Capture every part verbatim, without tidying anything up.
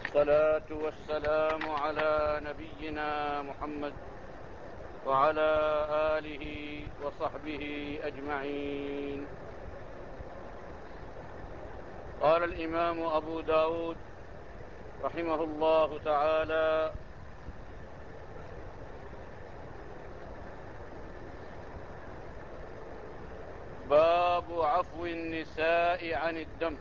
والصلاة والسلام على نبينا محمد وعلى آله وصحبه أجمعين. قال الإمام أبو داود رحمه الله تعالى: باب عفو النساء عن الدم.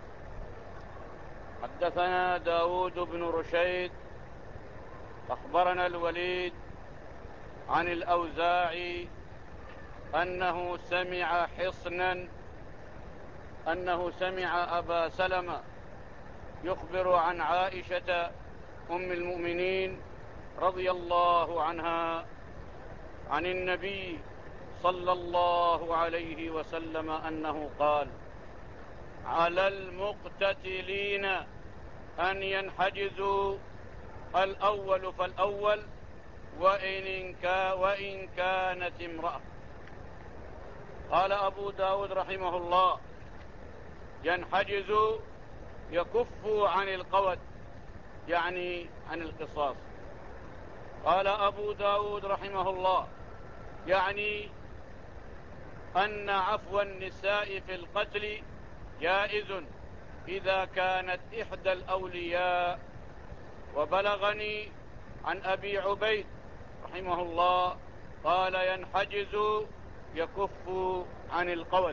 حدثنا داود بن رشيد أخبرنا الوليد عن الأوزاعي أنه سمع حصنا أنه سمع أبا سلمة يخبر عن عائشة أم المؤمنين رضي الله عنها عن النبي صلى الله عليه وسلم أنه قال: على المقتتلين أن ينحجزوا الأول فالأول وإن, وإن كانت امرأة. قال أبو داود رحمه الله: ينحجزوا يكفوا عن القود، يعني عن القصاص. قال أبو داود رحمه الله: يعني أن عفو النساء في القتل جائز إذا كانت إحدى الأولياء. وبلغني عن أبي عبيد رحمه الله قال: ينحجز يكف عن القود.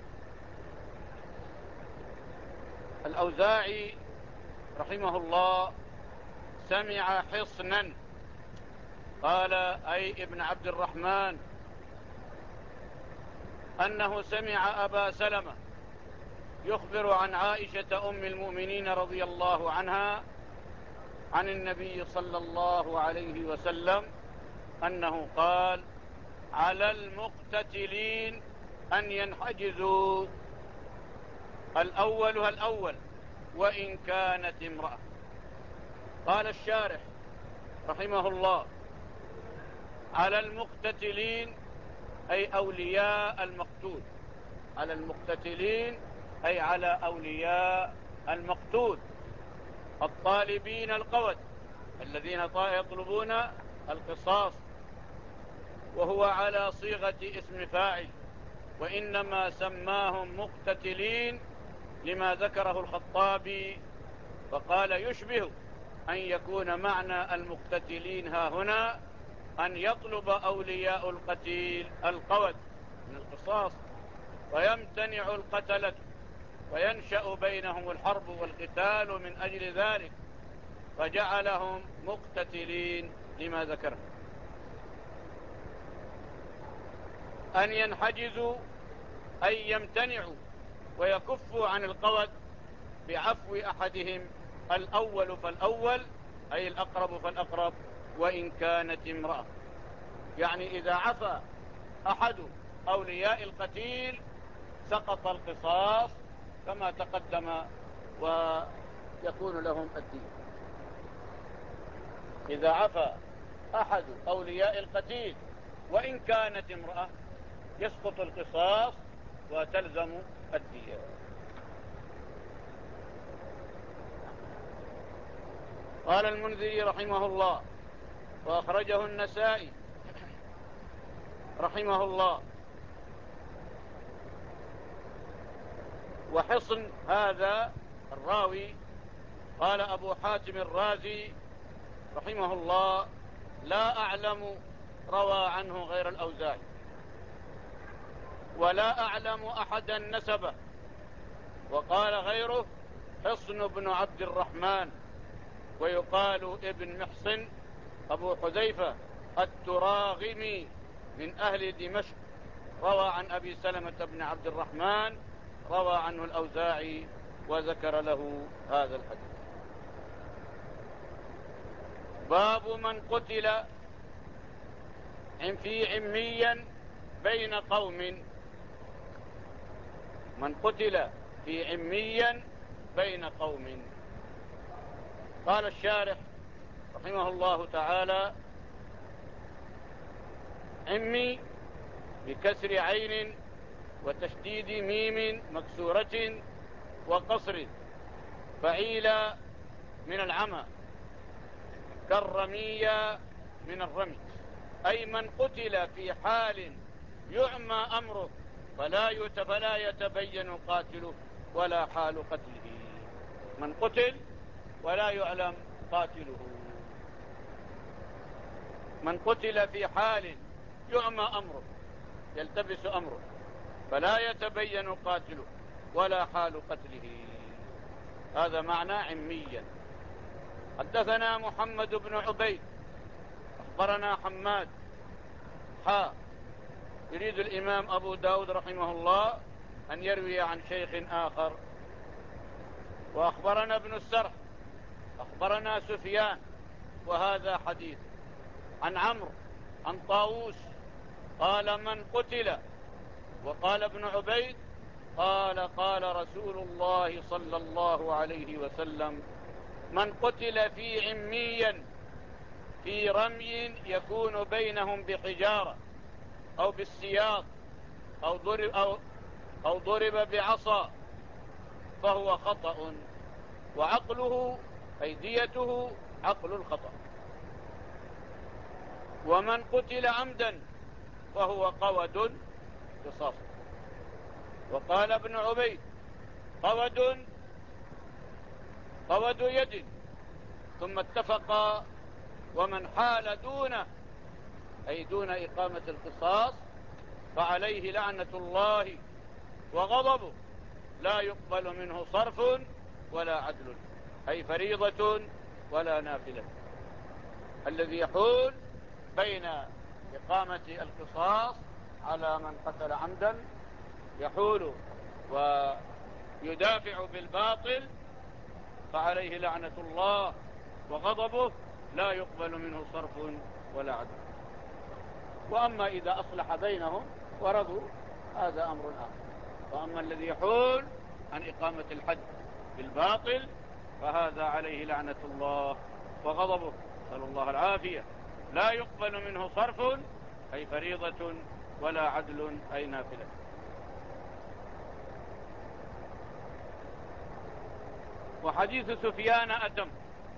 الأوزاعي رحمه الله سمع حصنا، قال أي ابن عبد الرحمن، أنه سمع أبا سلمة يخبر عن عائشة أم المؤمنين رضي الله عنها عن النبي صلى الله عليه وسلم أنه قال: على المقتتلين أن ينحجزوا الأول الأول وإن كانت امرأة. قال الشارح رحمه الله: على المقتتلين أي أولياء المقتول. على المقتتلين أي على أولياء المقتول الطالبين القود، الذين يطلبون القصاص، وهو على صيغة اسم فاعل، وإنما سماهم مقتتلين لما ذكره الخطابي، فقال: يشبه أن يكون معنى المقتتلين ها هنا أن يطلب أولياء القتيل القود من القصاص، ويمتنع القتلة، وينشأ بينهم الحرب والقتال من أجل ذلك، فجعلهم مقتتلين لما ذكره. أن ينحجزوا أي يمتنعوا ويكفوا عن القود بعفو أحدهم الأول فالأول، أي الأقرب فالأقرب، وإن كانت امرأة. يعني إذا عفى أحد أولياء القتيل سقط القصاص كما تقدم، ويكون لهم الدين. إذا عفى أحد أولياء القتيل وإن كانت امرأة يسقط القصاص وتلزم الدية. قال المنذري رحمه الله، وأخرجه النسائي رحمه الله: وحصن هذا الراوي قال أبو حاتم الرازي رحمه الله: لا أعلم روى عنه غير الأوزاعي، ولا أعلم أحدا نسبه. وقال غيره: حصن بن عبد الرحمن، ويقال ابن محصن أبو حذيفة التراغمي من أهل دمشق، روى عن أبي سلمة بن عبد الرحمن، روى عنه الأوزاعي وذكر له هذا الحديث. باب من قتل في عميا بين قوم. من قتل في عميا بين قوم. قال الشارح رحمه الله تعالى: عمي بكسر عين وتشديد ميم مكسورة وقصر، فعيل من العمى كالرمية من الرمي، أي من قتل في حال يعمى أمره فلا فلا يتبين قاتله ولا حال قتله. من قتل ولا يعلم قاتله، من قتل في حال يعمى أمره يلتبس أمره فلا يتبين قاتله ولا حال قتله. هذا معنى عميا. حدثنا محمد بن عبيد أخبرنا حماد حا يريد الإمام أبو داود رحمه الله أن يروي عن شيخ آخر. وأخبرنا ابن السرح أخبرنا سفيان وهذا حديث عن عمرو عن طاووس قال من قتل. وقال ابن عبيد قال قال رسول الله صلى الله عليه وسلم من قتل في عميا في رمي يكون بينهم بحجارة أو بالسياط أو ضرب, أو أو ضرب بعصا فهو خطأ، وعقله أي ديته عقل الخطأ. ومن قتل عمدا فهو قود قصاص. وقال ابن عبيد قود قود يد، ثم اتفقا ومن حال دونه أي دون إقامة القصاص فعليه لعنة الله وغضبه لا يقبل منه صرف ولا عدل، أي فريضة ولا نافلة. الذي يحول بين إقامة القصاص على من قتل عمدا يحول ويدافع بالباطل فعليه لعنة الله وغضبه لا يقبل منه صرف ولا عدل. وأما إذا أصلح بينهم ورضوا هذا أمر آخر. وأما الذي يحول عن إقامة الحد بالباطل فهذا عليه لعنة الله وغضبه، نسأل الله العافية. لا يقبل منه صرف أي فريضة ولا عدل أي نافلة. وحديث سفيان أتم.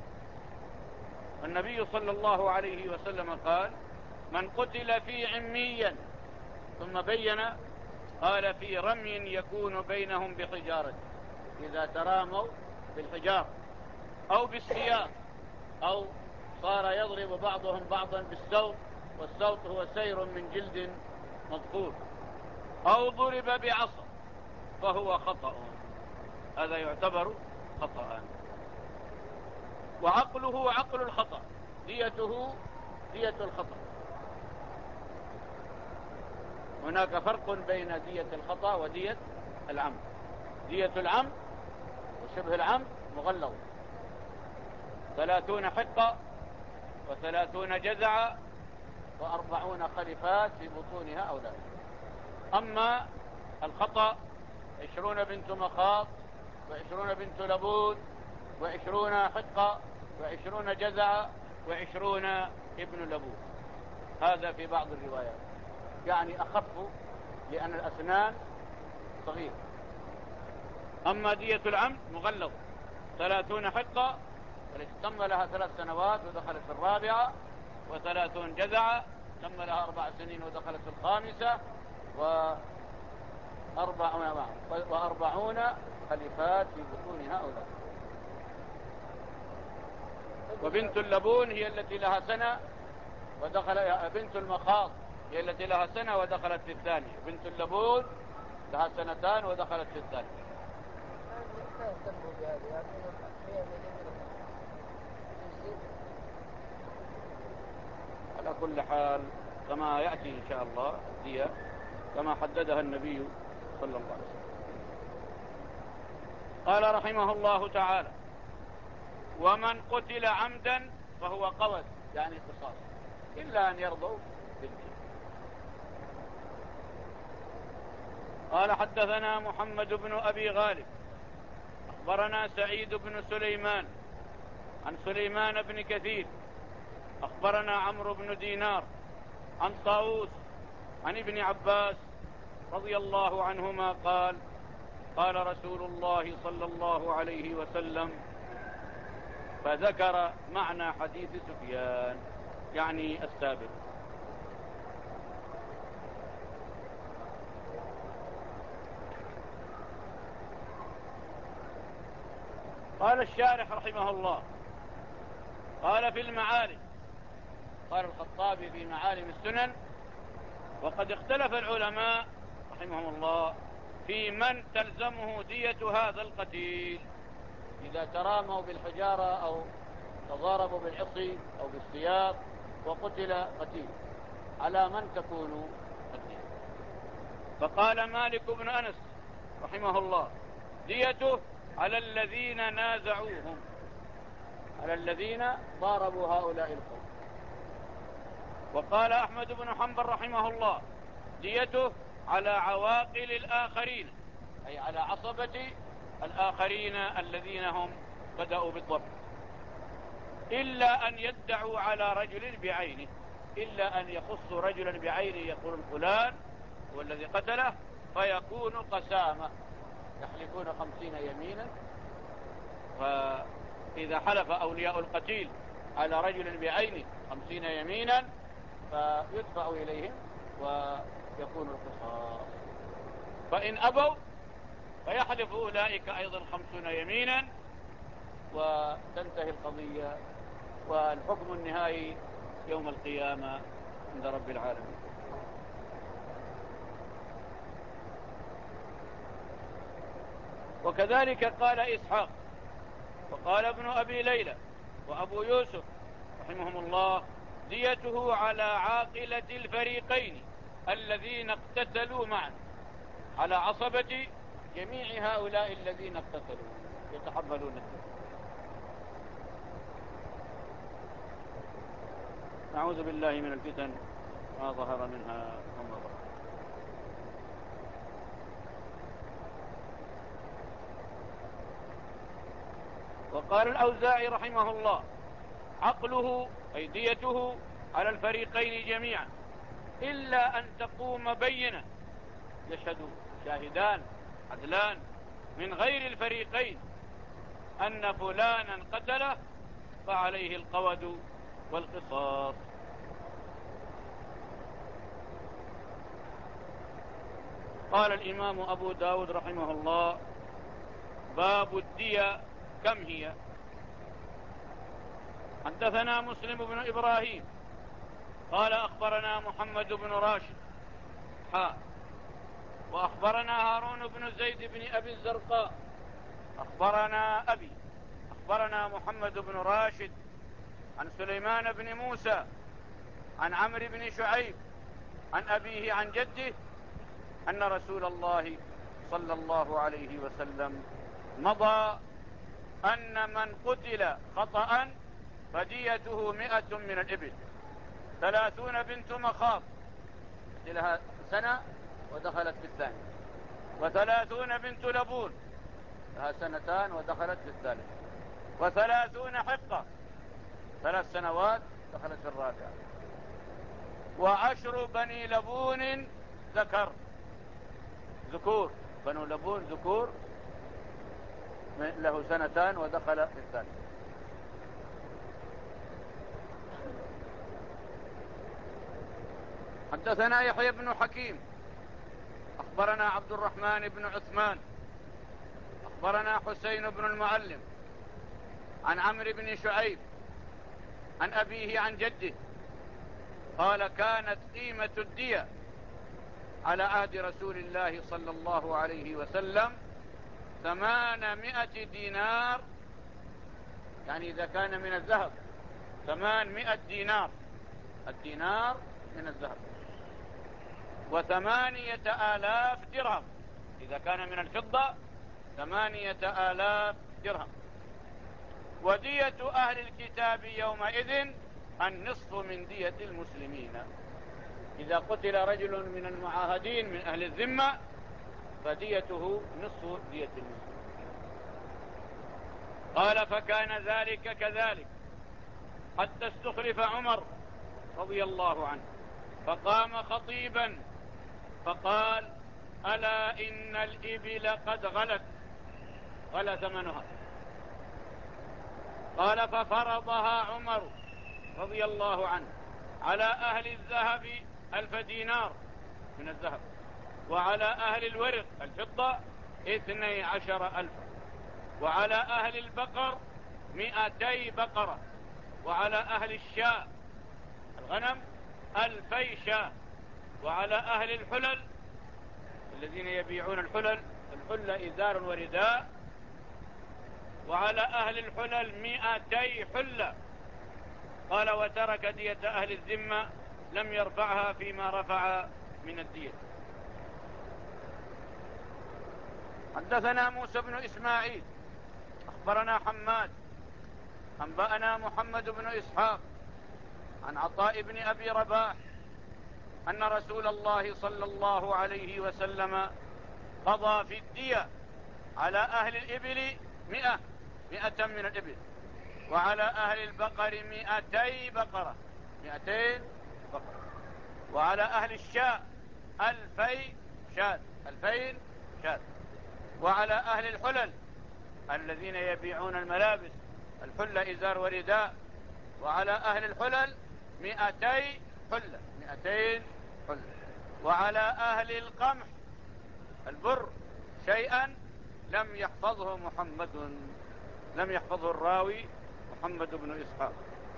النبي صلى الله عليه وسلم قال من قتل في عميا، ثم بين قال في رمي يكون بينهم بحجارة، إذا تراموا بالحجار أو بالسياط أو صار يضرب بعضهم بعضا بالسوط، والسوط هو سير من جلد مضفور، أو ضرب بعصا فهو خطأ، هذا يعتبر خطأ. وعقله عقل الخطأ، ديته دية الخطأ. هناك فرق بين دية الخطأ ودية العمد. دية العمد وشبه العمد مغلظ، ثلاثون حقة وثلاثون جزعة وأربعون خلفات في بطونها أولاد. أما الخطأ عشرون بنت مخاض وعشرون بنت لبود وعشرون حقة وعشرون جزعة وعشرون ابن لبود، هذا في بعض الروايات يعني أخف لأن الأسنان صغير. أما دية العمد مغلظ، ثلاثون حقة والتي تم لها ثلاث سنوات ودخلت في الرابعة، وثلاثون جزعة تم لها أربع سنين ودخلت في الخامسة، وأربعون, وأربعون خليفات في بطونها أولاد. وبنت اللبون هي التي لها سنة ودخل، بنت المخاض هي التي لها سنة ودخلت في الثانية، بنت اللبون لها سنتان ودخلت في الثانية. على كل حال كما يأتي إن شاء الله الدية كما حددها النبي صلى الله عليه وسلم. قال رحمه الله تعالى ومن قتل عمدا فهو قود يعني قصاص إلا أن يرضوا بالدين. قال حدثنا محمد بن أبي غالب أخبرنا سعيد بن سليمان عن سليمان بن كثير أخبرنا عمرو بن دينار عن طاووس عن ابن عباس رضي الله عنهما قال قال رسول الله صلى الله عليه وسلم فذكر معنى حديث سفيان يعني السابق. قال الشارح رحمه الله قال في المعالم، قال الخطابي في معالم السنن: وقد اختلف العلماء رحمهم الله في من تلزمه دية هذا القتيل إذا تراموا بالحجارة أو تضاربوا بالعصي أو بالسياط وقتل قتيل، على من تكون الدية؟ فقال مالك بن أنس رحمه الله: ديته على الذين نازعوهم، على الذين ضاربوا هؤلاء القوم. وقال أحمد بن حنبل رحمه الله: ديته على عواقل الآخرين، أي على عصبة الآخرين الذين هم بدأوا بالضبط، إلا أن يدعوا على رجل بعينه، إلا أن يخصوا رجلا بعينه يقولون فلان هو الذي قتله، فيكون قسامة، يحلفون خمسين يمينا، فإذا حلف أولياء القتيل على رجل بعينه خمسين يمينا فيدفع إليهم ويكون القصاص. فإن أبوا فيحلف أولئك أيضا خمسون يمينا وتنتهي القضية، والحكم النهائي يوم القيامة عند رب العالمين. وكذلك قال إسحاق وقال ابن أبي ليلى وأبو يوسف رحمهم الله: ديته على عاقلة الفريقين الذين اقتتلوا معا، على عصبة جميع هؤلاء الذين اقتتلوا يتحملون الدين. نعوذ بالله من الفتن ما ظهر منها وما بطن. وقال الأوزاعي رحمه الله: عقله أي ديته على الفريقين جميعا، إلا أن تقوم بينة، يشهد شاهدان عدلان من غير الفريقين أن فلانا قتله، فعليه القود والقصاص. قال الإمام أبو داود رحمه الله: باب الدية كم هي؟ حدثنا مسلم بن إبراهيم قال أخبرنا محمد بن راشد حاء وأخبرنا هارون بن زيد بن أبي الزرقاء أخبرنا أبي أخبرنا محمد بن راشد عن سليمان بن موسى عن عمرو بن شعيب عن أبيه عن جده أن رسول الله صلى الله عليه وسلم مضى أن من قتل خطأ فديته مئة من الإبل، ثلاثون بنت مخاض لها سنة ودخلت في الثانية، وثلاثون بنت لبون لها سنتان ودخلت في الثالث، وثلاثون حقة ثلاث سنوات دخلت في الرابعة، وعشر بني لبون ذكر ذكور بنو لبون ذكور له سنتان ودخل في الثالث. حدثنا يحيى بن حكيم أخبرنا عبد الرحمن بن عثمان أخبرنا حسين بن المعلم عن عمرو بن شعيب عن أبيه عن جده قال: كانت قيمة الدية على عهد رسول الله صلى الله عليه وسلم ثمانمائة دينار، يعني إذا كان من الذهب ثمانمائة دينار، الدينار من الذهب، وثمانية آلاف درهم إذا كان من الفضة ثمانية آلاف درهم. ودية أهل الكتاب يومئذ النصف من دية المسلمين، إذا قتل رجل من المعاهدين من أهل الذمة فديته نصف دية المسلمين. قال: فكان ذلك كذلك حتى استخلف عمر رضي الله عنه فقام خطيبا فقال: ألا إن الإبل قد غلت، غلى ثمنها، قال ففرضها عمر رضي الله عنه على أهل الذهب ألف دينار من الذهب، وعلى أهل الورق الفضة اثني عشر ألفا، وعلى أهل البقر مئتي بقرة، وعلى أهل الشاء الغنم ألفي شاة، وعلى أهل الحلل الذين يبيعون الحلل، الحلة إزار ورداء، وعلى أهل الحلل مئتي حلة. قال وترك دية أهل الذمة لم يرفعها فيما رفع من الدية. حدثنا موسى بن إسماعيل أخبرنا حماد أنبأنا محمد بن إسحاق عن عطاء بن أبي رباح أن رسول الله صلى الله عليه وسلم قضى في الدية على أهل الإبل مئة مئة من الإبل، وعلى أهل البقر مئتي بقرة مئتين بقرة، وعلى أهل الشاء ألفي شاة ألفين شاة، وعلى أهل الحلل الذين يبيعون الملابس الحلة إزار ورداء، وعلى أهل الحلل مئتي حلة مئتين حلة، وعلى أهل القمح البر شيئا لم يحفظه محمد لم يحفظه الراوي محمد بن إسحاق.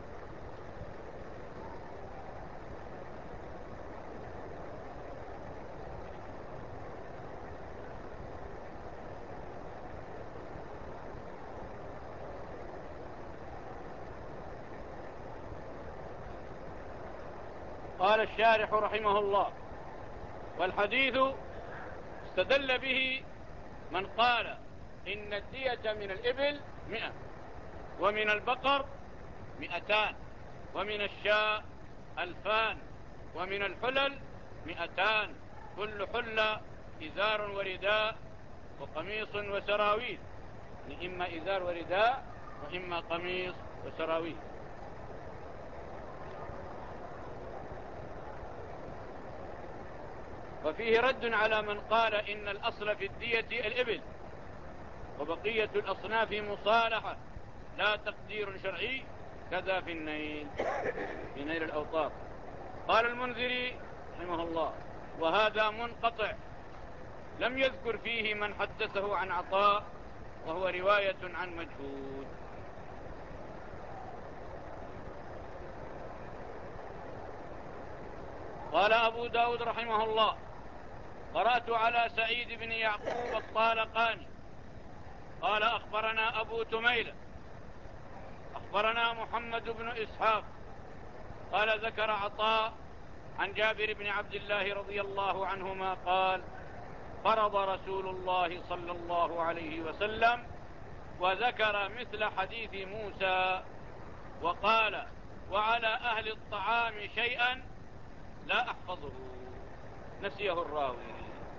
قال الشارح رحمه الله: والحديث استدل به من قال إن الدية من الإبل مئة، ومن البقر مئتان، ومن الشاء ألفان، ومن الحلل مئتان، كل حلة إزار ورداء وقميص وسراويل، يعني إما إزار ورداء وإما قميص وسراويل. وفيه رد على من قال إن الأصل في الدية الإبل، وبقية الأصناف مصالحة لا تقدير شرعي، كذا في النيل في نيل الأوطار. قال المنذري رحمه الله: وهذا منقطع، لم يذكر فيه من حدثه عن عطاء، وهو رواية عن مجهول. قال أبو داود رحمه الله: قرأت على سعيد بن يعقوب الطالقاني قال أخبرنا أبو تميلة أخبرنا محمد بن إسحاق قال ذكر عطاء عن جابر بن عبد الله رضي الله عنهما قال: فرض رسول الله صلى الله عليه وسلم، وذكر مثل حديث موسى، وقال: وعلى أهل الطعام شيئا لا أحفظه، نسيه الراوي.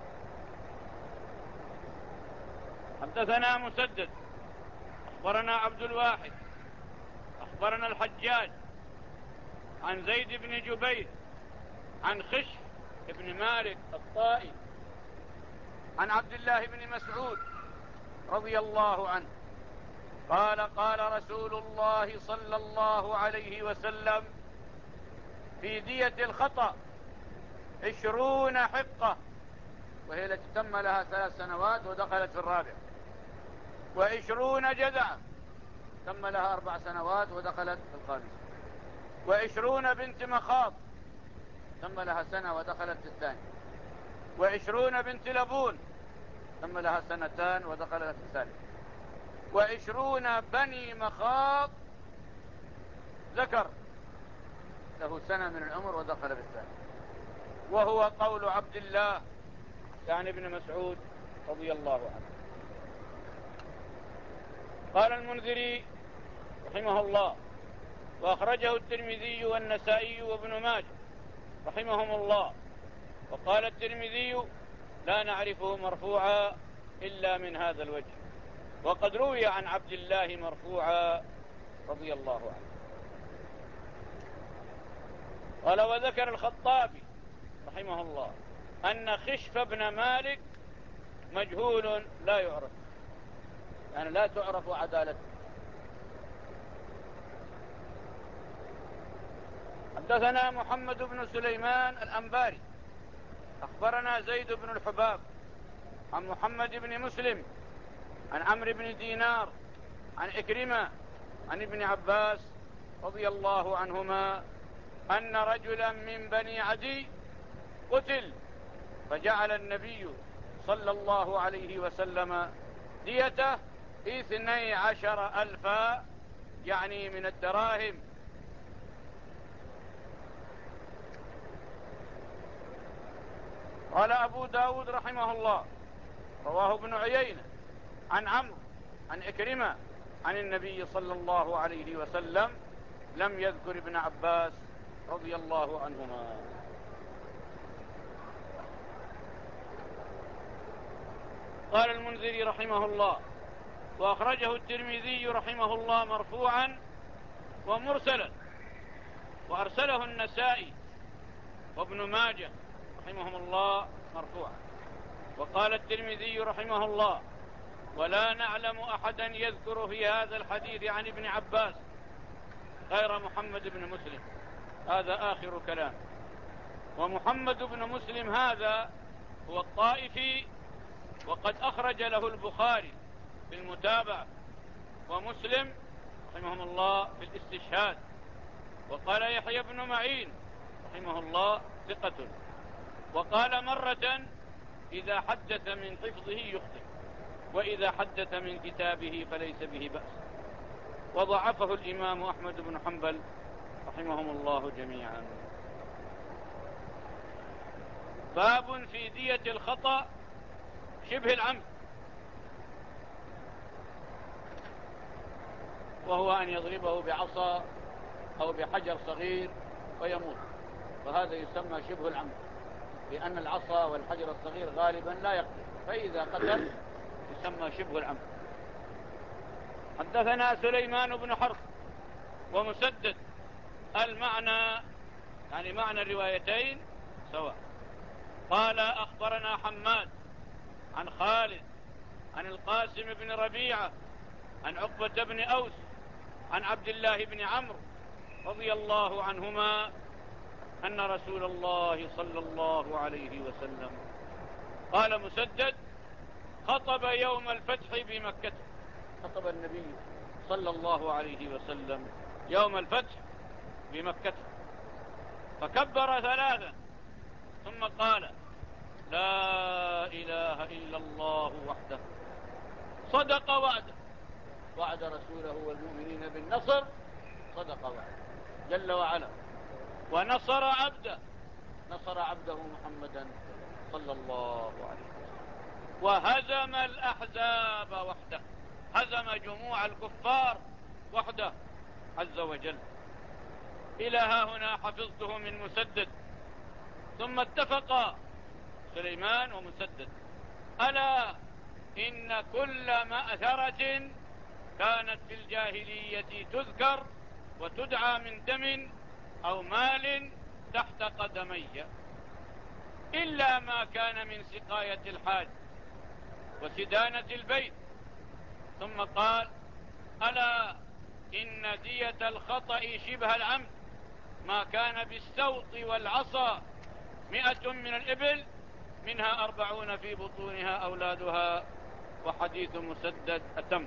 حدثنا مسدد أخبرنا عبد الواحد أخبرنا الحجاج عن زيد بن جبير عن خشف بن مالك الطائي عن عبد الله بن مسعود رضي الله عنه قال: قال رسول الله صلى الله عليه وسلم في دية الخطأ عشرون حقة، وهي التي تم لها ثلاث سنوات ودخلت في الرابع، وعشرون جذعة تم لها أربع سنوات ودخلت في الخامس، وعشرون بنت مخاض تم لها سنة ودخلت في الثاني، وعشرون بنت لبون تم لها سنتان ودخلت في الثالث، وعشرون بني مخاض ذكر له سنة من العمر ودخل في الثاني، وهو قول عبد الله يعني ابن مسعود رضي الله عنه. قال المنذري رحمه الله: وأخرجه الترمذي والنسائي وابن ماجه رحمهم الله. وقال الترمذي: لا نعرفه مرفوعا إلا من هذا الوجه، وقد روي عن عبد الله مرفوعا رضي الله عنه. قال: وذكر الخطابي رحمه الله أن خشف بن مالك مجهول لا يعرف، يعني لا تعرف عدالته، حدثنا محمد بن سليمان الأنباري أخبرنا زيد بن الحباب عن محمد بن مسلم عن عمرو بن دينار عن إكرمة عن ابن عباس رضي الله عنهما أن رجلا من بني عدي قتل، فجعل النبي صلى الله عليه وسلم ديته اثني عشر ألفا، يعني من الدراهم. قال أبو داود رحمه الله رواه ابن عيينة عن عمرو عن إكرمة عن النبي صلى الله عليه وسلم، لم يذكر ابن عباس رضي الله عنهما. قال المنذري رحمه الله: وأخرجه الترمذي رحمه الله مرفوعا ومرسلا، وأرسله النسائي وابن ماجه رحمهم الله مرفوعا. وقال الترمذي رحمه الله: ولا نعلم أحدا يذكر في هذا الحديث عن ابن عباس غير محمد بن مسلم. هذا آخر كلام. ومحمد بن مسلم هذا هو الطائفي، وقد أخرج له البخاري في المتابعة ومسلم رحمهم الله في الاستشهاد. وقال يحيى بن معين رحمه الله ثقة، وقال مرة: إذا حدث من حفظه يخطئ، وإذا حدث من كتابه فليس به بأس. وضعفه الإمام أحمد بن حنبل رحمهم الله جميعا. باب في دية الخطأ شبه العمد، وهو أن يضربه بعصا أو بحجر صغير ويموت، وهذا يسمى شبه العمد، لأن العصا والحجر الصغير غالبا لا يقتل، فإذا قتل يسمى شبه العمد. حدثنا سليمان بن حرب ومسدد، المعنى يعني معنى الروايتين سواء. قال أخبرنا حماد عن خالد عن القاسم بن ربيعة عن عقبة بن أوس عن عبد الله بن عمرو رضي الله عنهما أن رسول الله صلى الله عليه وسلم قال مسدد: خطب يوم الفتح بمكة. خطب النبي صلى الله عليه وسلم يوم الفتح بمكة، فكبر ثلاثا ثم قال: لا إله إلا الله وحده صدق وعده، وعد رسوله والمؤمنين بالنصر، صدق وعده جل وعلا، ونصر عبده، نصر عبده محمدا صلى الله عليه وسلم، وهزم الأحزاب وحده، هزم جموع الكفار وحده عز وجل. إلى ها هنا حفظته من مسدد. ثم اتفق سليمان ومسدد: ألا إن كل مأثرة كانت في الجاهلية تذكر وتدعى من دم أو مال تحت قدمي، إلا ما كان من سقاية الحاج وسدانة البيت. ثم قال: ألا إن دية الخطأ شبه العمد ما كان بالسوط والعصا مئة من الإبل، منها أربعون في بطونها أولادها. وحديث مسدد أتم.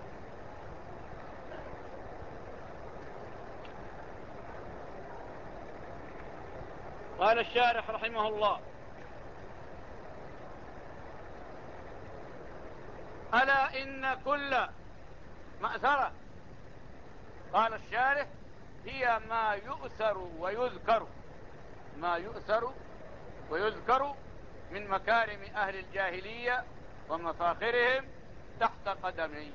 قال الشارح رحمه الله: ألا إن كل مأثرة، قال الشارح: هي ما يؤثر ويذكر، ما يؤثر ويذكر من مكارم أهل الجاهلية ومفاخرهم تحت قدمي.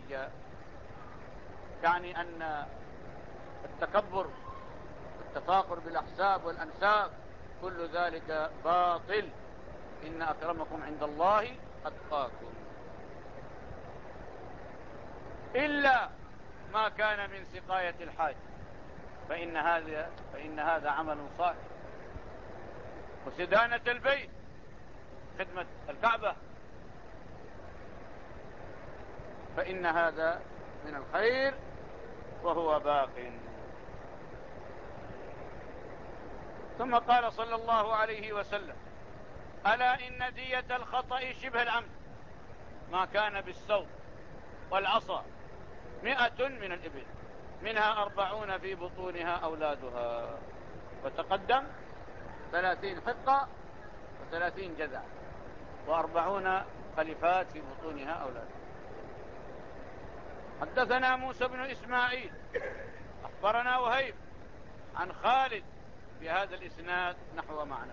يعني أن التكبر والتفاخر بالأحساب والأنساب كل ذلك باطل، إن أكرمكم عند الله أتقاكم، إلا ما كان من سقاية الحاج، فإن هذا فإن هذا عمل صالح، وسدانة البيت خدمة الكعبة، فإن هذا من الخير وهو باق. ثم قال صلى الله عليه وسلم: ألا إن دية الخطأ شبه العمد ما كان بالسوط والعصا مئة من الإبل منها أربعون في بطونها أولادها. وتقدم ثلاثين حقة وثلاثين جذع وأربعون خليفات في بطونها أولادها. حدثنا موسى بن إسماعيل أخبرنا وهيب عن خالد بهذا الإسناد نحو معنى.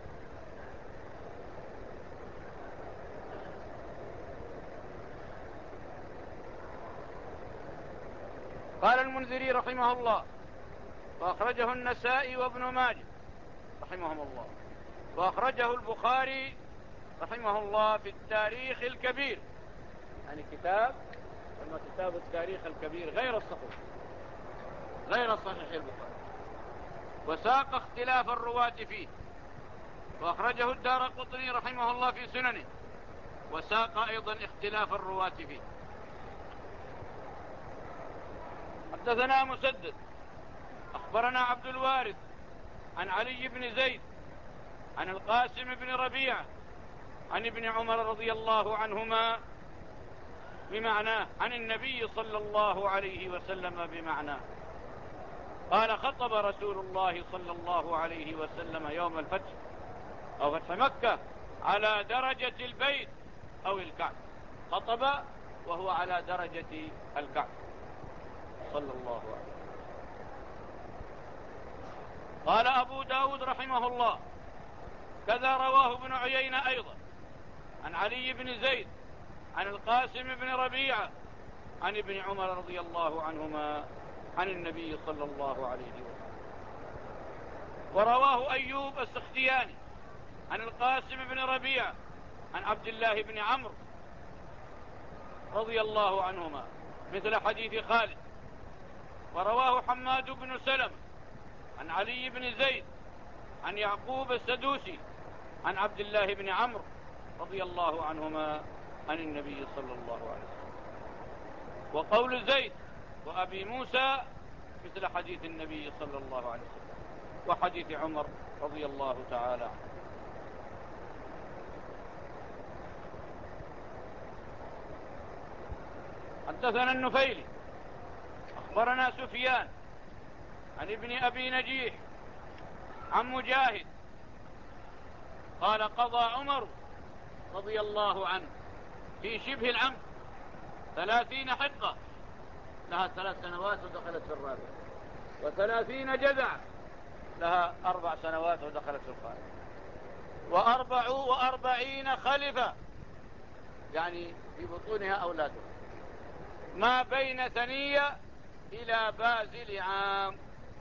قال المنذري رحمه الله: وأخرجه النسائي وابن ماجه رحمهم الله، وأخرجه البخاري رحمه الله في التاريخ الكبير، يعني كتاب ثم كتاب التاريخ الكبير غير الصحيح غير صحيح البخاري، وساق اختلاف الرواة فيه. وأخرجه الدارقطني رحمه الله في سننه، وساق أيضا اختلاف الرواة فيه. حدثنا مسدد أخبرنا عبد الوارث عن علي بن زيد عن القاسم بن ربيعة عن ابن عمر رضي الله عنهما بمعناه عن النبي صلى الله عليه وسلم بمعناه. قال: خطب رسول الله صلى الله عليه وسلم يوم الفتح أو فتح مكة على درجة البيت أو الكعب. خطب وهو على درجة الكعب صلى الله عليه وسلم. قال أبو داود رحمه الله: كذا رواه ابن عيينة أيضا عن علي بن زيد عن القاسم بن ربيعة عن ابن عمر رضي الله عنهما عن النبي صلى الله عليه وسلم. ورواه أيوب السختياني عن القاسم بن ربيعة عن عبد الله بن عمرو رضي الله عنهما مثل حديث خالد. ورواه حماد بن سلمة عن علي بن زيد عن يعقوب السدوسي عن عبد الله بن عمرو رضي الله عنهما عن النبي صلى الله عليه وسلم. وقول زيد وأبي موسى مثل حديث النبي صلى الله عليه وسلم وحديث عمر رضي الله تعالى عنه. حدثنا النفيلي أخبرنا سفيان عن ابن أبي نجيح عن مجاهد قال: قضى عمر رضي الله عنه في شبه العمد ثلاثين حقة لها ثلاث سنوات ودخلت في الرابع، وثلاثين جذع لها أربع سنوات ودخلت في الخامس، وأربع وأربعين خلفة يعني في بطونها أولادها ما بين ثنية إلى بازل عام.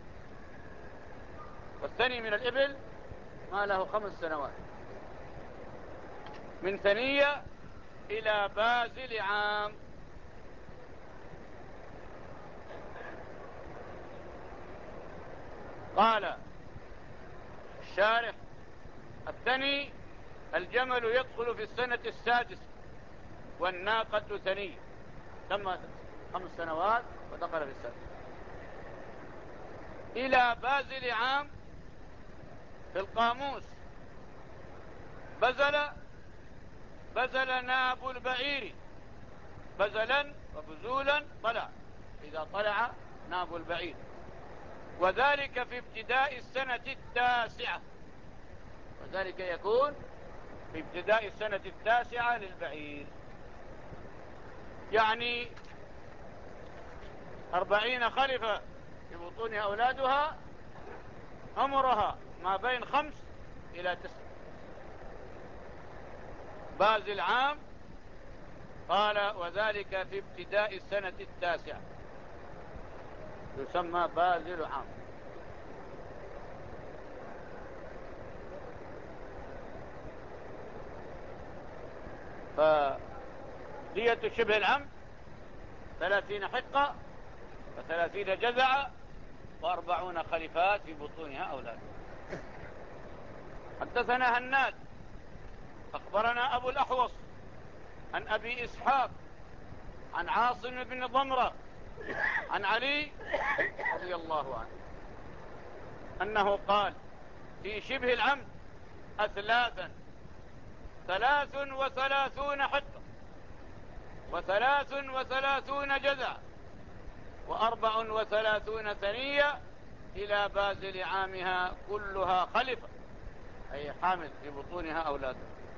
والثني من الإبل ما له خمس سنوات، من ثنية إلى بازل عام. قال الشارح: الثني الجمل يدخل في السنة السادسة والناقة ثنية، تم خمس سنوات ودخل في السنة. إلى بازل عام في القاموس بزل بزل ناب البعير، بزلا وبزولا طلع، إذا طلع ناب البعير، وذلك في ابتداء السنة التاسعة، وذلك يكون في ابتداء السنة التاسعة للبعير، يعني أربعين خلفة في بطون أولادها عمرها ما بين خمس إلى تسع. بازل عام قال: وذلك في ابتداء السنة التاسعة، يسمى بازل عام. فدية شبه العمد ثلاثين حقة وثلاثين جذع وأربعون خليفات في بطونها أولاد. حدثنا هناد أخبرنا أبو الأحوص عن أبي إسحاق عن عاصم بن ضمرة عن علي رضي الله عنه أنه قال: في شبه العمد أثلاثا، ثلاث وثلاثون حقة، وثلاث وثلاثون جذع، وأربع وثلاثون ثنية إلى بازل عامها كلها خلفة، أي حامل في بطونها أولادا.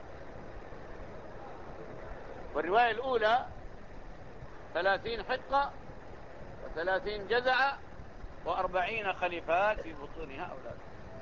والرواية الأولى ثلاثين حقة وثلاثين جذع وأربعين خليفات في بطونها أولادا.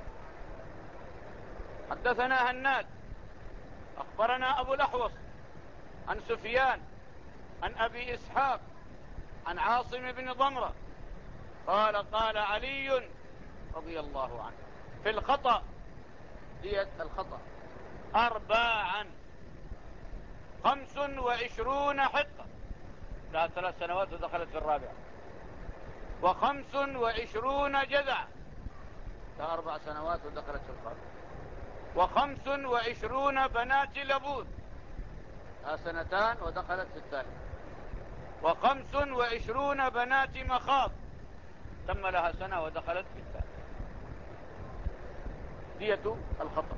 حدثنا هناد أخبرنا أبو الأحوص عن سفيان عن أبي إسحاق عن عاصم بن ضمرة قال قال علي رضي الله عنه في الخطأ، دية الخطأ أرباعا خمس وعشرون حقة، لها ثلاث سنوات ودخلت في الرابعة، وخمس وعشرون جذع، لها أربع سنوات ودخلت في الخامسة، وخمس وعشرون بنات لبون، لها سنتان ودخلت في الثالثة، وخمس وعشرون بنات مخاض، تم لها سنة ودخلت في الثالثة. دية الخطأ.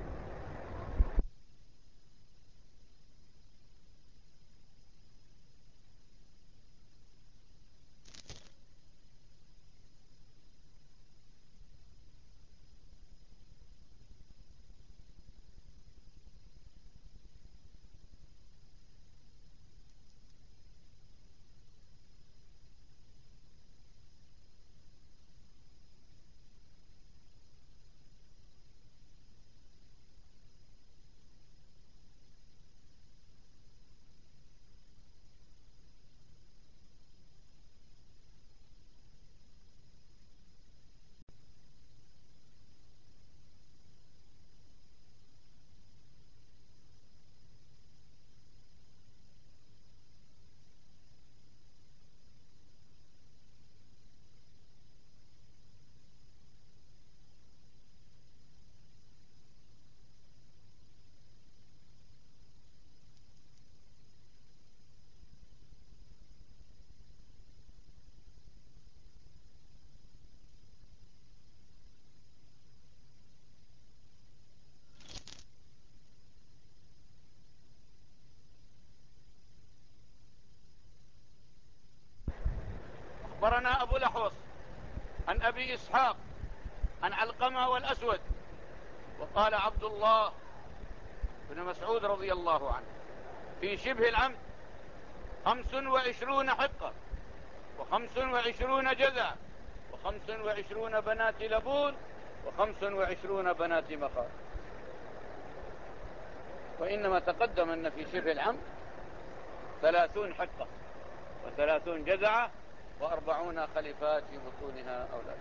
أخبرنا أبو الأحوص عن أبي إسحاق عن علقمة والأسود وقال عبد الله بن مسعود رضي الله عنه في شبه العمد خمس وعشرون حقة، وخمس وعشرون جذع، وخمس وعشرون بنات لبون، وخمس وعشرون بنات مخاض. وإنما تقدم أن في شبه العمد ثلاثون حقة وثلاثون جذعة وأربعون خليفات في بطونها أولاد.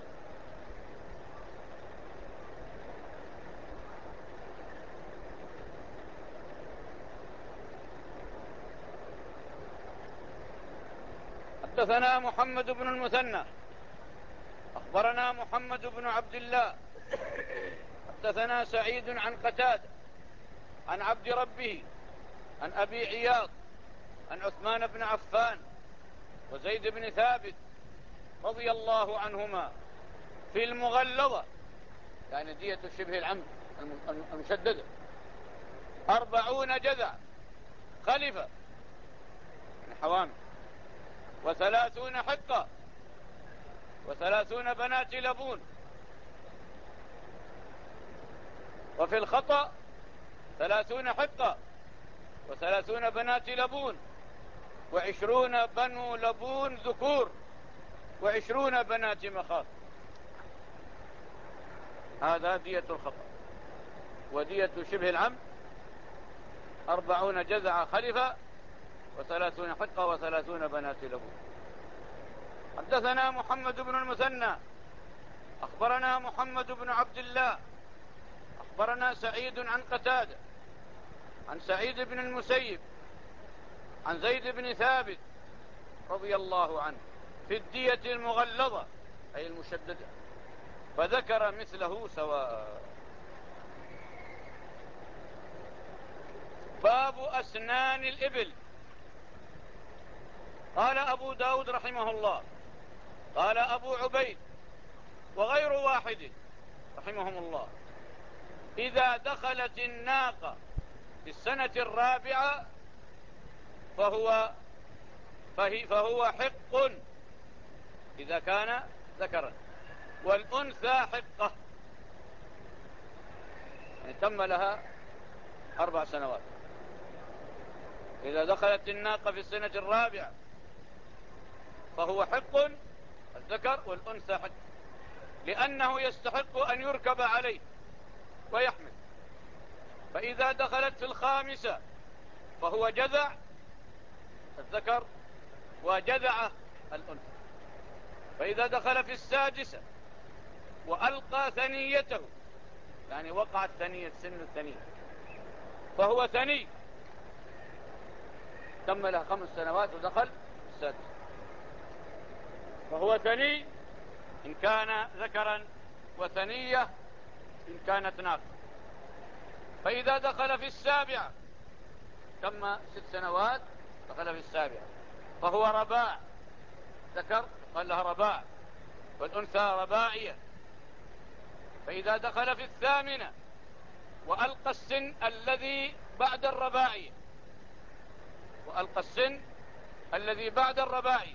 حدثنا محمد بن المثنى أخبرنا محمد بن عبد الله حدثنا سعيد عن قتادة عن عبد ربه عن أبي عياض عن عثمان بن عفان وزيد بن ثابت رضي الله عنهما في المغلظة، يعني دية شبه العمد المشددة، أربعون جذع خلفة من حوامل، وثلاثون حقة، وثلاثون بنات لبون. وفي الخطأ ثلاثون حقة وثلاثون بنات لبون، وعشرون بنو لبون ذكور، وعشرون بنات مخاض. هذا دية الخطأ. ودية شبه العمد أربعون جذع خلفة وثلاثون حقة وثلاثون بنات لبون. حدثنا محمد بن المثنى أخبرنا محمد بن عبد الله أخبرنا سعيد عن قتادة عن سعيد بن المسيب عن زيد بن ثابت رضي الله عنه في الدية المغلظة أي المشددة، فذكر مثله سواء. باب أسنان الإبل. قال أبو داود رحمه الله قال أبو عبيد وغير واحد رحمهم الله إذا دخلت الناقة في السنة الرابعة فهو فهو حق إذا كان ذكرا، والأنثى حقة، يعني تم لها أربع سنوات. إذا دخلت الناقة في السنة الرابعة فهو حق الذكر، والأنثى حق، لأنه يستحق أن يركب عليه ويحمل. فإذا دخلت في الخامسة فهو جذع الذكر وجذعه الأنثى. فإذا دخل في السادسة وألقى ثنيته، يعني وقعت ثنية سن الثنية، فهو ثني، تم له خمس سنوات ودخل في السادسة، فهو ثني إن كان ذكرا، وثنية إن كانت ناقة. فإذا دخل في السابعة، تم ست سنوات، دخل في السابعة فهو رباع ذكر، قال لها رباع، والأنثى رباعية. فإذا دخل في الثامنة وألقى السن الذي بعد الرباعية، وألقى السن الذي بعد الرباعية،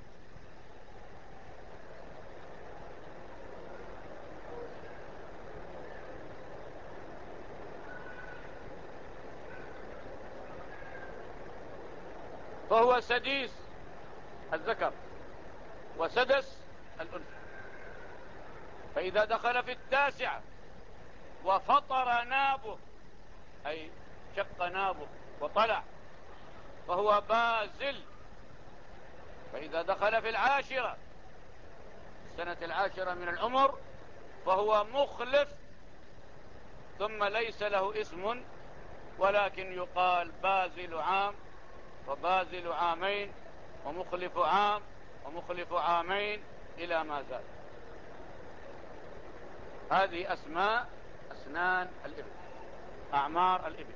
فهو سديس الذكر وسدس الأنثى. فإذا دخل في التاسعة وفطر نابه، أي شق نابه وطلع، فهو بازل. فإذا دخل في العاشرة، السنة العاشرة من العمر، فهو مخلف، ثم ليس له اسم ولكن يقال بازل عام وبازل عامين ومخلف عام ومخلف عامين إلى ما زال. هذه أسماء أسنان الإبل، أعمار الإبل.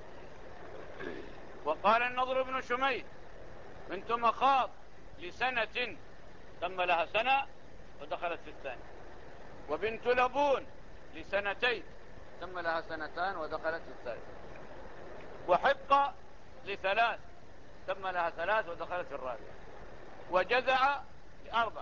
وقال النضر بن شميد بنت مخاض لسنة، تم لها سنة ودخلت في الثانية. وبنت لبون لسنتين، تم لها سنتان ودخلت في الثالثة. وحقة لثلاث، تم لها ثلاث ودخلت في الرابعة. وجذع لأربع،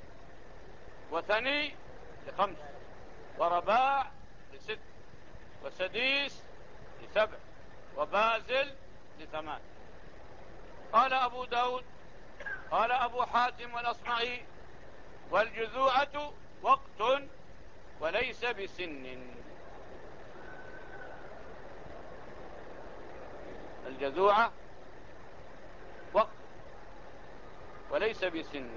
وثني لخمس، ورباع لست، وسديس لسبع، وبازل لثمان. قال أبو داود قال أبو حاتم والأصمعي: والجذوعة وقت وليس بسن. الجذوعة وقت وليس بسن.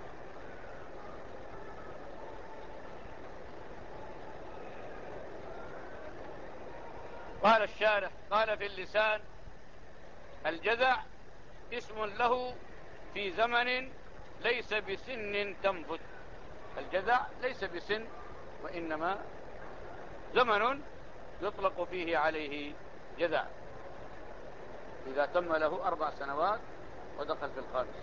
قال الشارح قال في اللسان: الجذع اسم له في زمن ليس بسن تنبت. الجذع ليس بسن، وإنما زمن يطلق فيه عليه جذع، إذا تم له أربع سنوات ودخل في الخامس.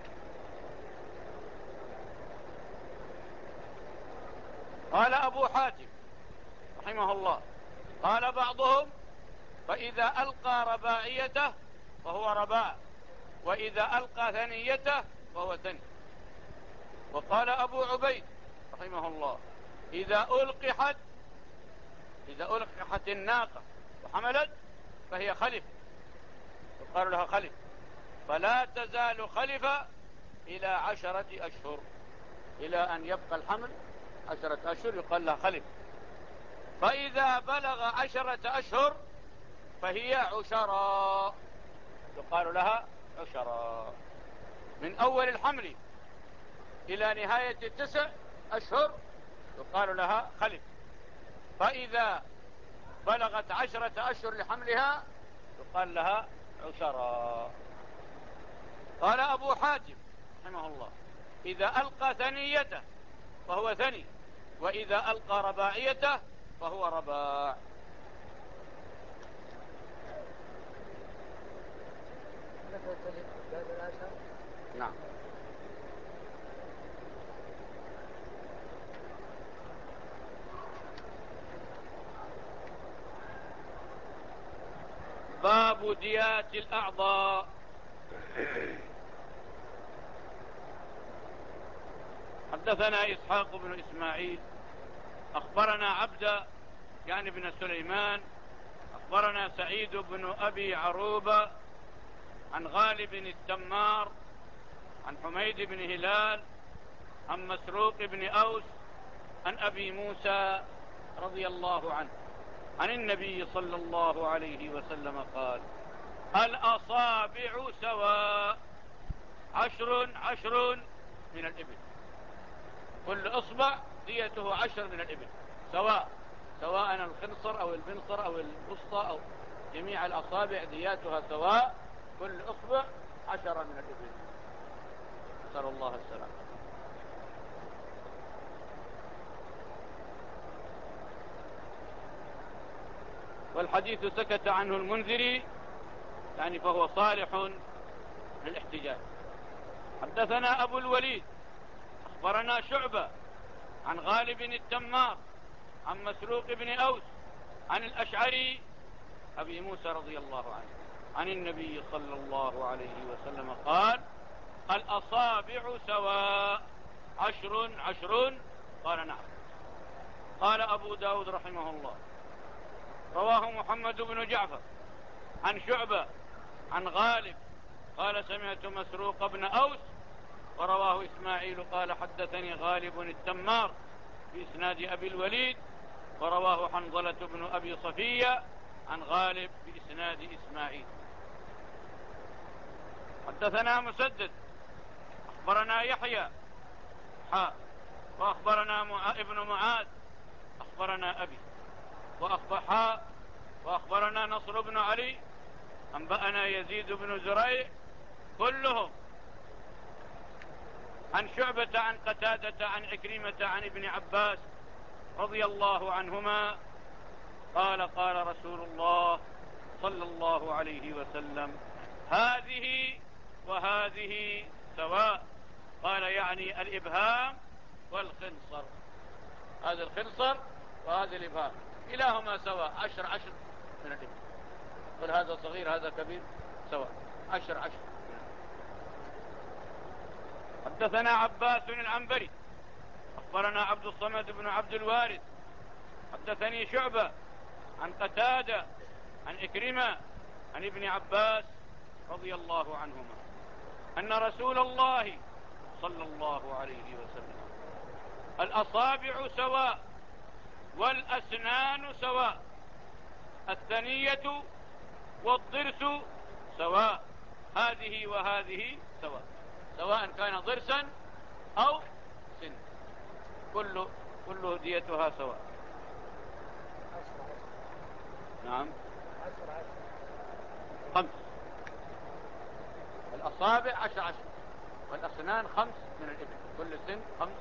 قال أبو حاتم رحمه الله: قال بعضهم: فإذا ألقى رباعيته فهو رباع، وإذا ألقى ثنيته فهو ثني. وقال أبو عبيد رحمه الله: إذا ألقحت إذا ألقحت الناقة وحملت فهي خلف، يقال لها خلف، فلا تزال خلفة إلى عشرة أشهر، إلى أن يبقى الحمل عشرة أشهر يقال لها خلف. فإذا بلغ عشرة أشهر فهي عشراء، يقال لها عشراء. من أول الحمل إلى نهاية التسع أشهر يقال لها خلف. فإذا بلغت عشرة أشهر لحملها يقال لها عشراء. قال أبو حاتم رحمه الله: إذا ألقى ثنيته فهو ثني، وإذا ألقى رباعيته فهو رباع. نعم. باب ديات الأعضاء. حدثنا إسحاق بن إسماعيل أخبرنا عبد يعني بن سليمان أخبرنا سعيد بن أبي عروبة عن غالب التمار عن حميد بن هلال عن مسروق بن أوس عن أبي موسى رضي الله عنه عن النبي صلى الله عليه وسلم قال: الأصابع سواء، عشر عشر من الإبل، كل إصبع ديته عشر من الإبل، سواء سواء الخنصر أو البنصر أو الوسطى أو جميع الأصابع دياتها سواء، كل إصبع عشر من الإبل. نسأل الله السلام. والحديث سكت عنه المنذري يعني فهو صالح للاحتجاج. حدثنا أبو الوليد أخبرنا شعبة عن غالب التمار عن مسروق بن أوس عن الأشعري أبي موسى رضي الله عنه عن النبي صلى الله عليه وسلم قال: الأصابع سواء، عشر عشر. قال: نعم. قال أبو داود رحمه الله: رواه محمد بن جعفر عن شعبة عن غالب قال: سمعت مسروق بن أوس. ورواه إسماعيل قال: حدثني غالب التمار بإسناد أبي الوليد. ورواه حنظلة بن أبي صفية عن غالب بإسناد إسماعيل. حدثنا مسدد أخبرنا يحيى حاء وأخبرنا مع... ابن معاذ أخبرنا أبي وأخبر حاء وأخبرنا نصر بن علي أنبأنا يزيد بن زريع كلهم عن شعبة عن قتادة عن عكرمة عن ابن عباس رضي الله عنهما قال: قال رسول الله صلى الله عليه وسلم: هذه وهذه سواء. قال يعني الإبهام والخنصر، هذا الخنصر وهذا الإبهام كلاهما سواء، عشر عشر من الإبهام. قل هذا صغير هذا كبير سواء، عشر عشر. حدثنا عباس العنبري أخبرنا عبد الصمد بن عبد الوارث حدثني شعبة عن قتادة عن عكرمة عن ابن عباس رضي الله عنهما أن رسول الله صلى الله عليه وسلم: الأصابع سواء والأسنان سواء، الثنية والضرس سواء، هذه وهذه سواء، سواء كان ضرسا أو سن، كل كل ديتها سواء. نعم، خمس. الأصابع عشر عشر والأسنان خمس من الإبل، كل سن خمس.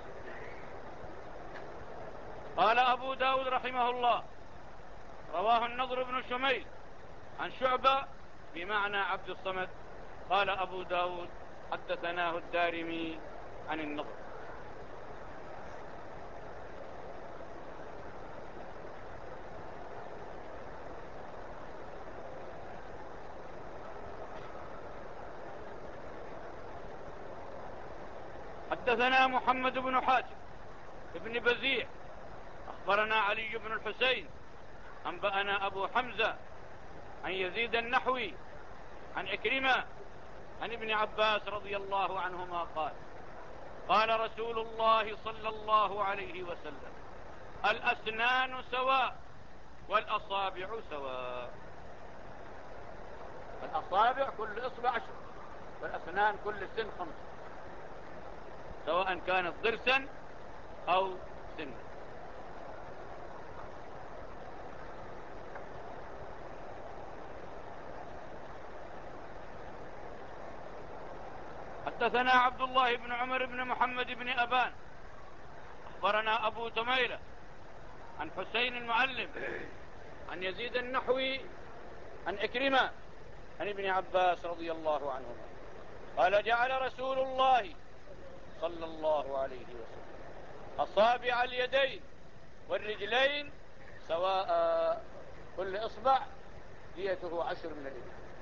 قال أبو داود رحمه الله: رواه النضر بن شميل عن شعبة بمعنى عبد الصمد. قال أبو داود: حدثناه الدارمي عن النضر. حدثنا محمد بن حاتم ابن بزيع أخبرنا علي بن الحسين أنبأنا أبو حمزة عن يزيد النحوي عن عكرمة عن ابن عباس رضي الله عنهما قال: قال رسول الله صلى الله عليه وسلم: الأسنان سواء والأصابع سواء. الأصابع كل إصبع عشر والأسنان كل سن خمس، سواء كانت ضرسا أو سنا. حدثنا عبد الله بن عمر بن محمد بن أبان أخبرنا أبو تميلة عن حسين المعلم عن يزيد النحوي عن عكرمة عن ابن عباس رضي الله عنهما قال: جعل رسول الله صلى الله عليه وسلم أصابع اليدين والرجلين سواء، كل إصبع ديته عشر من الإبل.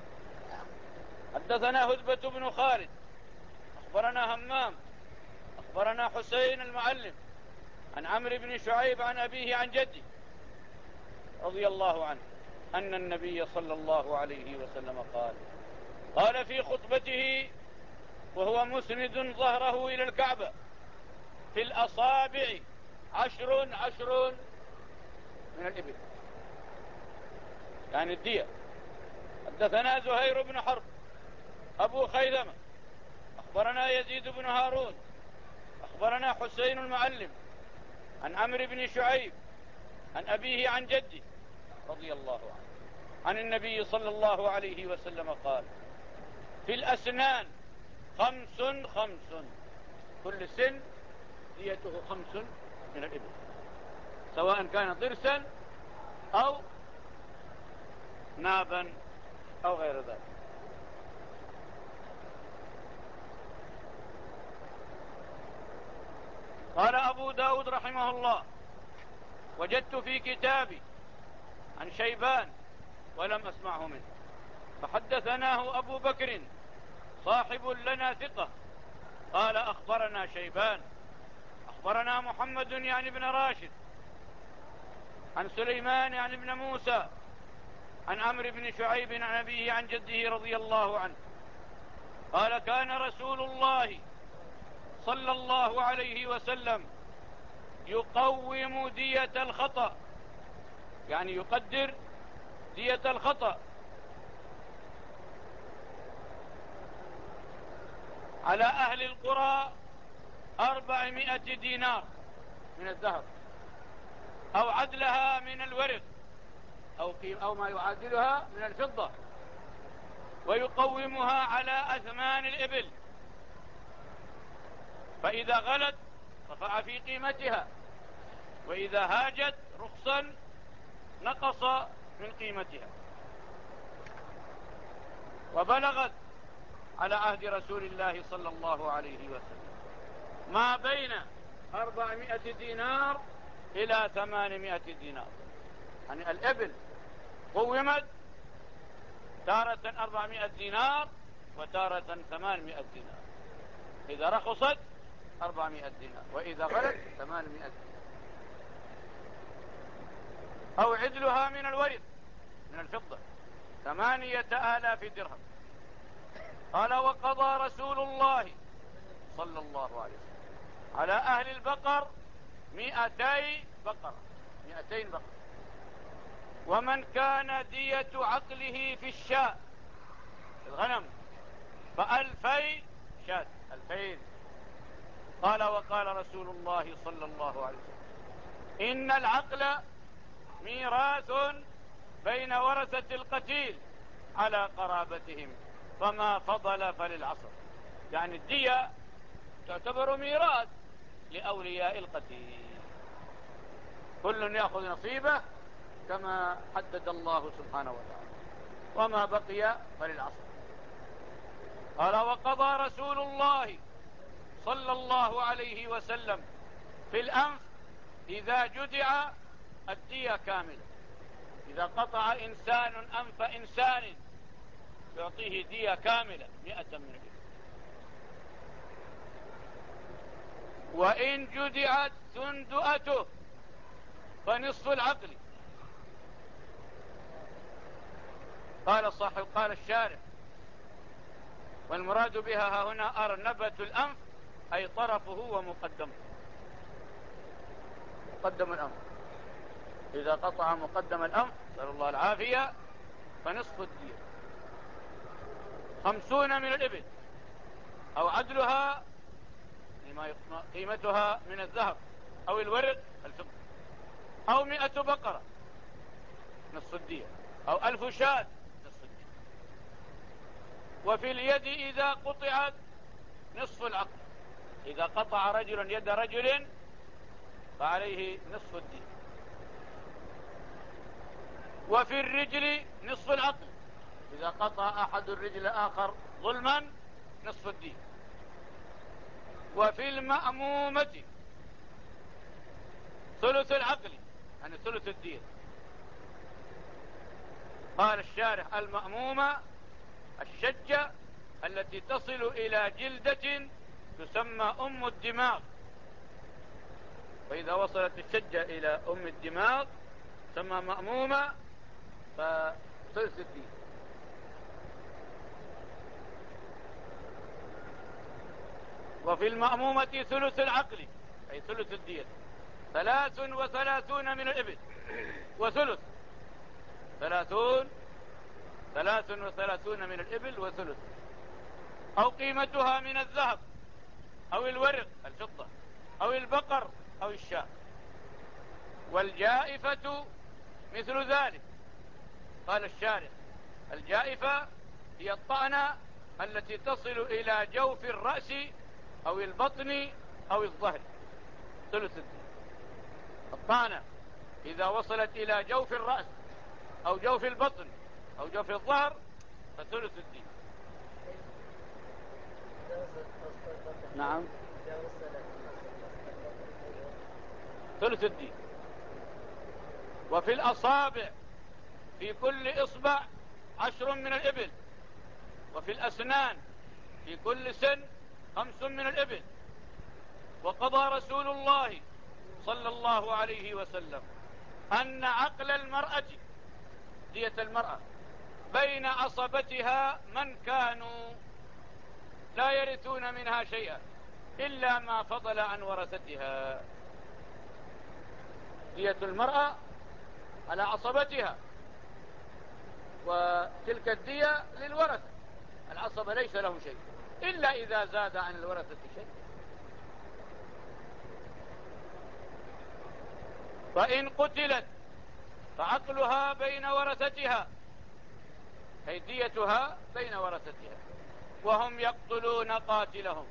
حدثنا هدبة بن خالد أخبرنا همام أخبرنا حسين المعلم عن عمرو بن شعيب عن أبيه عن جده رضي الله عنه أن النبي صلى الله عليه وسلم قال قال في خطبته وهو مسند ظهره إلى الكعبة في الأصابع عشر عشر من الإبل يعني الدية. حدثنا زهير بن حرب أبو خيثمة أخبرنا يزيد بن هارون أخبرنا حسين المعلم عن عمرو بن شعيب عن أبيه عن جده رضي الله عنه عن النبي صلى الله عليه وسلم قال في الأسنان خمس خمس كل سن ديته خمس من الإبل سواء كان ضرسا أو نابا أو غير ذلك. قال أبو داود رحمه الله وجدت في كتابي عن شيبان ولم أسمعه منه فحدثناه أبو بكر صاحب لنا ثقة قال أخبرنا شيبان أخبرنا محمد يعني ابن راشد عن سليمان يعني ابن موسى عن عمرو بن شعيب عن أبيه عن جده رضي الله عنه قال كان رسول الله صلى الله عليه وسلم يقوم دية الخطأ يعني يقدر دية الخطأ على أهل القرى أربعمائة دينار من الذهب أو عدلها من الورق أو, أو ما يعادلها من الفضة ويقومها على أثمان الإبل فإذا غلت رفع في قيمتها وإذا هاجت رخصا نقص من قيمتها. وبلغت على عهد رسول الله صلى الله عليه وسلم ما بين أربعمائة دينار إلى ثمانمائة دينار يعني الإبل قومت تارة أربعمائة دينار وتارة ثمانمائة دينار إذا رخصت أربعمائة دينار وإذا غلت ثمانمائة دينار أو عدلها من الورق من الفضة ثمانية آلاف درهم. قال وقضى رسول الله صلى الله عليه وسلم على أهل البقر مئتي بقرة مئتين بقرة ومن كان دية عقله في الشاء الغنم فألفي شاة ألفين. قال وقال رسول الله صلى الله عليه وسلم إن العقل ميراث بين ورثة القتيل على قرابتهم فما فضل فللعصر يعني الدية تعتبر ميراث لأولياء القتيل كل يأخذ نصيبه كما حدد الله سبحانه وتعالى وما بقي فللعصر. قال وقضى رسول الله صلى الله عليه وسلم في الأنف إذا جدع الدية كاملة إذا قطع إنسان أنف إنسان يعطيه دية كاملة مئة من الإبل وإن جدعت سندؤته فنصف العقل. قال صاحب قال الشارح والمراد بها هنا أرنبة الأنف أي طرفه ومقدمه مقدم الأنف إذا قطع مقدم الأنف نسأل الله العافية فنصف الدية خمسون من الإبل أو عدلها قيمتها من الذهب أو الورق الفضة أو مئة بقرة نصف الدية أو ألف شاة نصف الدية. وفي اليد إذا قطعت نصف العقل إذا قطع رجل يد رجل فعليه نصف الدية. وفي الرجل نصف العقل إذا قطع أحد الرجل آخر ظلما نصف الدية. وفي المأمومة ثلث العقل يعني ثلث الدية. قال الشارح المأمومة الشجة التي تصل إلى جلدة تسمى أم الدماغ، فإذا وصلت الشجة إلى أم الدماغ تسمى مأمومة فثلث الدين. وفي المأمومة ثلث العقل أي ثلث الدية، ثلاث وثلاثون من الإبل وثلث، ثلاثون ثلاث وثلاثون من الإبل وثلث، أو قيمتها من الذهب أو الورق الفضة أو البقر أو الشاة. والجائفة مثل ذلك. قال الشارح: الجائفة هي الطعنة التي تصل إلى جوف الرأس أو البطن أو الظهر، ثلث الدين. الطعنة إذا وصلت إلى جوف الرأس أو جوف البطن أو جوف الظهر فثلث الدين. نعم، ثلث الدين. وفي الأصابع في كل إصبع عشر من الإبل، وفي الأسنان في كل سن خمس من الإبل. وقضى رسول الله صلى الله عليه وسلم أن عقل المرأة، دية المرأة، بين عصبتها من كانوا لا يرثون منها شيئا إلا ما فضل عن ورثتها. دية المرأة على عصبتها، وتلك الدية للورثة. العصبة ليس له شيء إلا إذا زاد عن الورثة شيء. فإن قتلت فعقلها بين ورثتها، أي ديتها بين ورثتها، وهم يقتلون قاتلهم.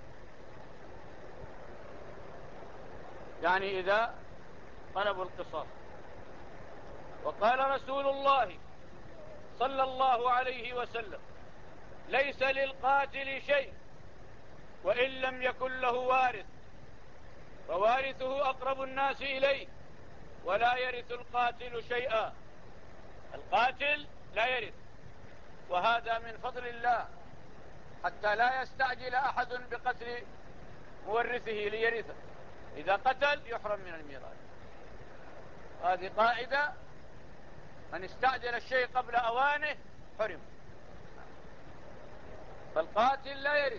يعني إذا طلبوا القصاص. وقال رسول الله صلى الله عليه وسلم: ليس للقاتل شيء وإن لم يكن له وارث، فوارثه أقرب الناس إليه، ولا يرث القاتل شيئا. القاتل لا يرث، وهذا من فضل الله، حتى لا يستعجل أحد بقتل مورثه ليرثه. إذا قتل يحرم من الميراث. هذه قاعدة: من استعجل الشيء قبل أوانه حرم. فالقاتل لا يرث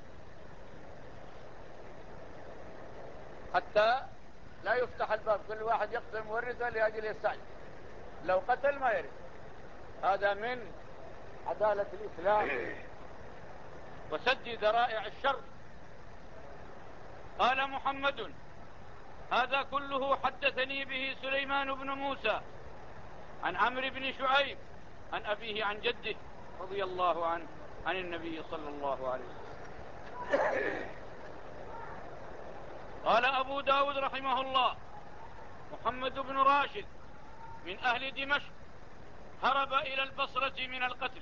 حتى لا يفتح الباب كل واحد يقتل مورثه لأجل يستعجل. لو قتل ما يرث. هذا من عدالة الإسلام وسد ذرائع الشر. قال محمد: هذا كله حدثني به سليمان بن موسى عن عمرو بن شعيب عن أبيه عن جده رضي الله عنه عن النبي صلى الله عليه وسلم. قال أبو داود رحمه الله: محمد بن راشد من أهل دمشق هرب إلى البصرة من القتل.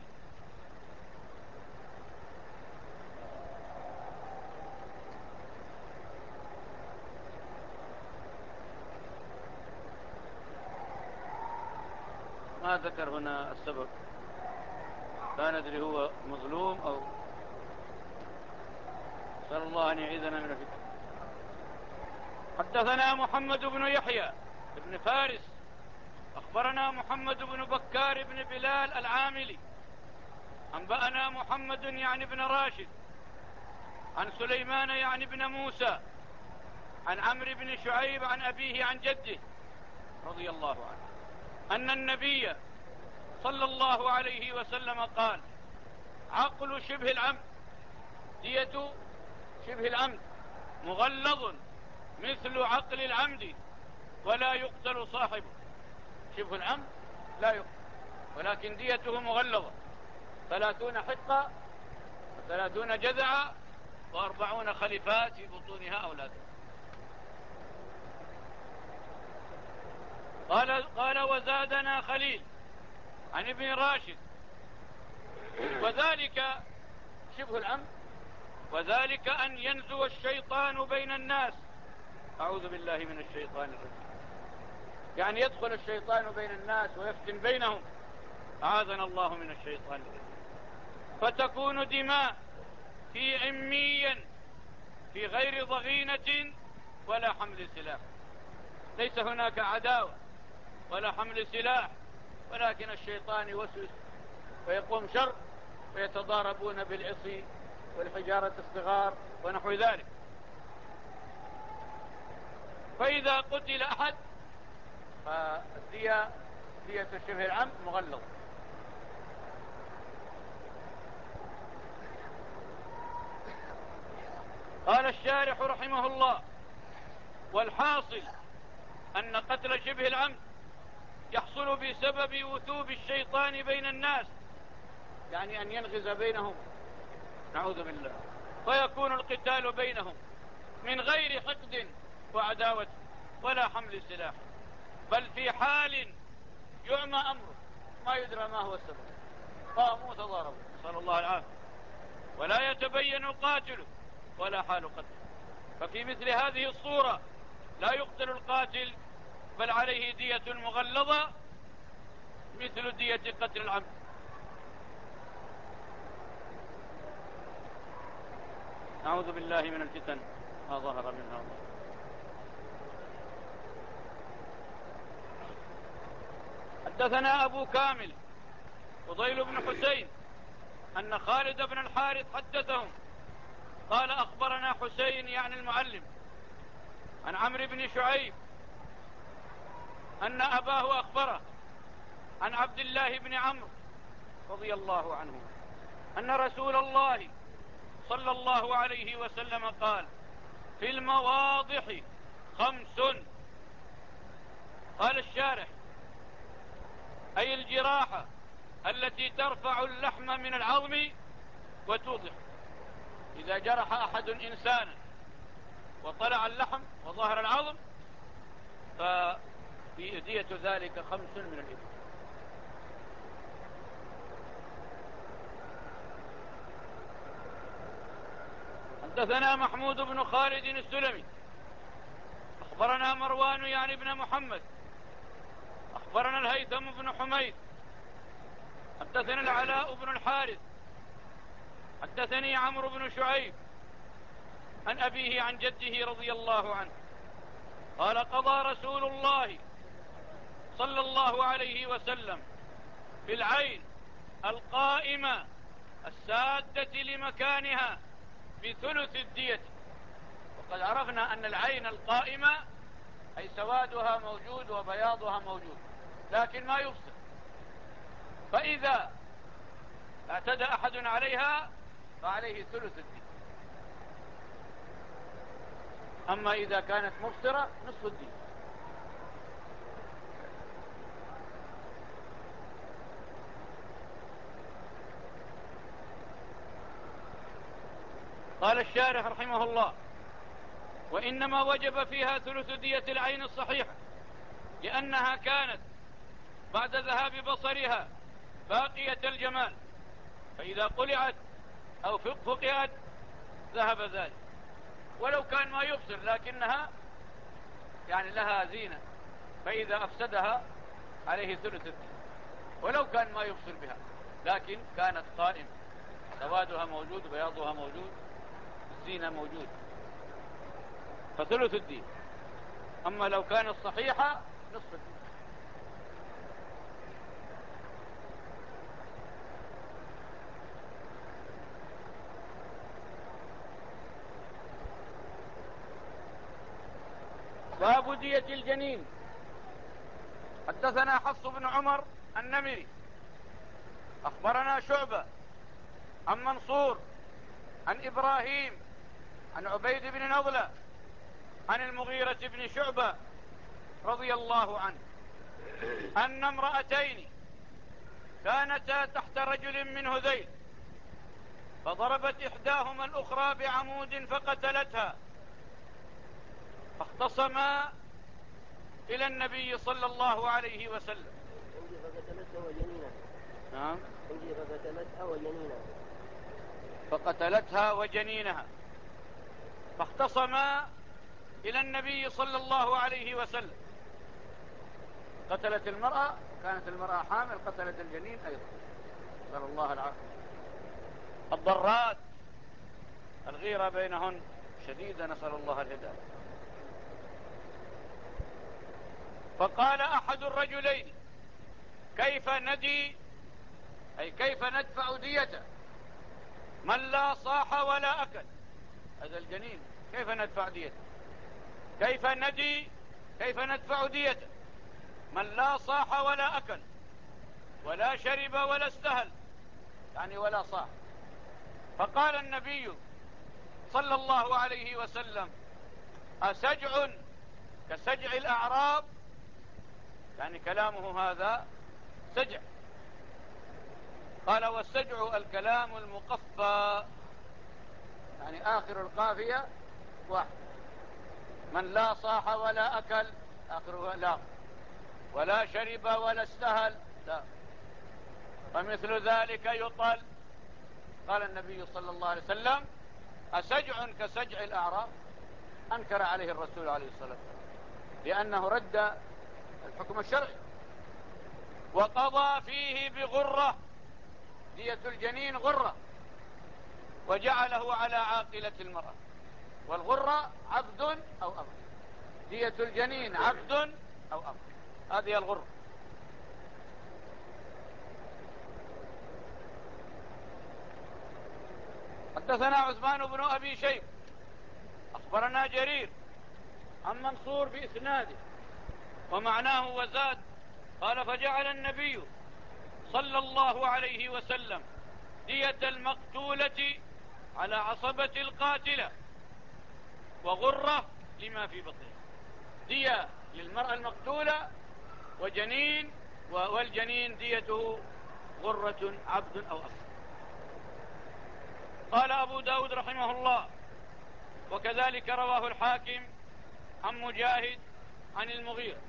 ما ذكر هنا السبب، لا ندري هو مظلوم أو نسأل الله أن يعيذنا من الفتن. حدثنا محمد بن يحيى بن فارس أخبرنا محمد بن بكار بن بلال العاملي أنبأنا محمد يعني بن راشد عن سليمان يعني بن موسى عن عمرو بن شعيب عن أبيه عن جده رضي الله عنه أن النبي صلى الله عليه وسلم قال: عقل شبه العمد، دية شبه العمد مغلظ مثل عقل العمد ولا يقتل صاحبه. شبه العمد لا يقتل، ولكن ديته مغلظة، ثلاثون حقة وثلاثون جذعة وأربعون خليفات في بطونها أولادها. قال, قال وزادنا خليل عن ابن راشد: وذلك شبه العمد، وذلك أن ينزو الشيطان بين الناس. أعوذ بالله من الشيطان الرجيم. يعني يدخل الشيطان بين الناس ويفتن بينهم. أعاذنا الله من الشيطان الرجيم. فتكون دماء في عميا في غير ضغينة ولا حمل سلاح. ليس هناك عداوة ولا حمل سلاح، ولكن الشيطان يوسوس ويقوم شر، ويتضاربون بالعصي والحجارة الصغار ونحو ذلك. فإذا قتل أحد فالدية دية شبه العمد مغلظ. قال الشارح رحمه الله: والحاصل أن قتل شبه العمد يحصل بسبب وثوب الشيطان بين الناس، يعني أن ينغز بينهم، نعوذ بالله، فيكون القتال بينهم من غير حقد وعداوة ولا حمل سلاح، بل في حال يعمى أمره ما يدرى ما هو السبب، قاموا تضاربوا، نسأل الله العافية، ولا يتبين قاتله ولا حال قتله. ففي مثل هذه الصورة لا يقتل القاتل، بل عليه دية مغلظة مثل دية قتل العمد. نعوذ بالله من الفتن ما ظهر منها الله. حدثنا أبو كامل فضيل بن حسين أن خالد بن الحارث حدثهم قال: أخبرنا حسين يعني المعلم عن عمرو بن شعيب أن أباه أخبره عن عبد الله بن عمرو رضي الله عنه أن رسول الله صلى الله عليه وسلم قال: في المواضح خمس. قال الشارح: أي الجراحة التي ترفع اللحم من العظم وتوضح. إذا جرح أحد إنسانا وطلع اللحم وظهر العظم فدية ذلك خمس من الإبل. حدثنا محمود بن خالد السلمي أخبرنا مروان يعني ابن محمد أخبرنا الهيثم بن حميد حدثنا العلاء بن الحارث حدثني عمرو بن شعيب عن أبيه عن جده رضي الله عنه قال: قضى رسول الله صلى الله عليه وسلم في العين القائمة السادة لمكانها بثلث الدية. وقد عرفنا أن العين القائمة أي سوادها موجود وبياضها موجود لكن ما يفسد، فإذا اعتدى أحد عليها فعليه ثلث الدية، أما إذا كانت مبصرة نصف الدية. قال الشارح رحمه الله: وإنما وجب فيها ثلث دية العين الصحيحة لأنها كانت بعد ذهاب بصرها باقية الجمال، فإذا قلعت أو فقئت ذهب ذلك، ولو كان ما يبصر لكنها يعني لها زينة، فإذا أفسدها عليه ثلث الدية، ولو كان ما يبصر بها لكن كانت قائمة سوادها موجود بياضها موجود الزينة موجود فثلث الدين. أما لو كانت صحيحة نصف الدين. باب دية الجنين. حدثنا حفص بن عمر النمري أخبرنا شعبة عن منصور عن إبراهيم عن عبيد بن نضلة عن المغيرة بن شعبة رضي الله عنه أن امرأتين كانتا تحت رجل من هذيل فضربت إحداهما الأخرى بعمود فقتلتها، فاختصما إلى النبي صلى الله عليه وسلم. فقتلتها وجنينها. نعم. فقتلتها وجنينها. فقتلتها وجنينها فاختصما إلى النبي صلى الله عليه وسلم. قتلت المرأة، كانت المرأة حامل، قتلت الجنين أيضا، نسأل الله العافية. الضرات الغيرة بينهن شديدة، نسأل الله الهداية. فقال أحد الرجلين: كيف ندي، أي كيف ندفع ديته من لا صاح ولا أكل؟ هذا الجنين كيف ندفع ديته؟ كيف ندي كيف ندفع ديته من لا صاح ولا أكل ولا شرب ولا استهل، يعني ولا صاح. فقال النبي صلى الله عليه وسلم: أسجع كسجع الأعراب؟ يعني كلامه هذا سجع. قال: والسجع الكلام المقفى، يعني آخر القافية واحد. من لا صاح ولا أكل آخره لا، ولا شرب ولا استهل لا، فمثل ذلك يطل. قال النبي صلى الله عليه وسلم: أسجع كسجع الأعراب؟ أنكر عليه الرسول عليه الصلاة والسلام، لأنه رد الحكم الشرعي. وقضى فيه بغرة، دية الجنين غرة، وجعله على عاقلة المرأة. والغرة عبد أو أمر، دية الجنين عبد أو أمر، هذه الغرة. حدثنا عثمان بن أبي شيب أخبرنا جرير عن منصور بإسناده ومعناه وزاد. قال: فجعل النبي صلى الله عليه وسلم دية المقتولة على عصبة القاتلة وغرة لما في بطنها. دية للمرأة المقتولة وجنين، والجنين ديته غرة عبد أو أمر. قال أبو داود رحمه الله: وكذلك رواه الحاكم عن مجاهد عن المغيرة.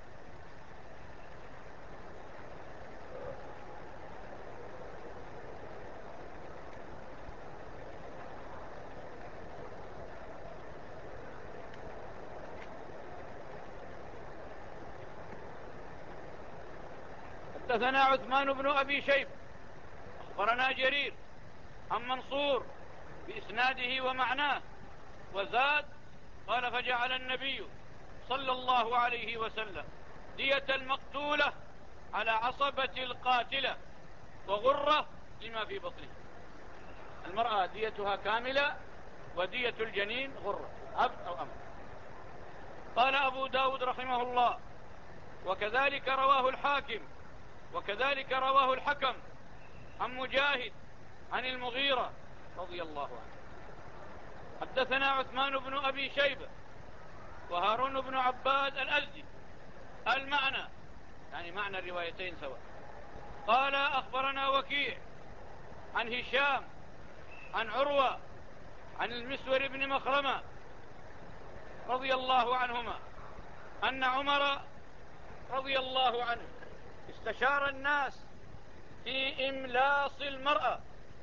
حدثنا عثمان بن أبي شيب أخبرنا جرير عن منصور بإسناده ومعناه وزاد. قال: فجعل النبي صلى الله عليه وسلم دية المقتولة على عصبة القاتلة وغرة لما في بطنها. المرأة ديتها كاملة، ودية الجنين غرة عبد أو أمر. قال أبو داود رحمه الله: وكذلك رواه الحاكم وكذلك رواه الحكم عن مجاهد عن المغيرة رضي الله عنه. حدثنا عثمان بن أبي شيبة وهارون بن عباد الأزدي المعنى، يعني معنى الروايتين سواء. قال: أخبرنا وكيع عن هشام عن عروة عن المسور بن مخرمة رضي الله عنهما أن عمر رضي الله عنه استشار الناس في إملاص المرأة،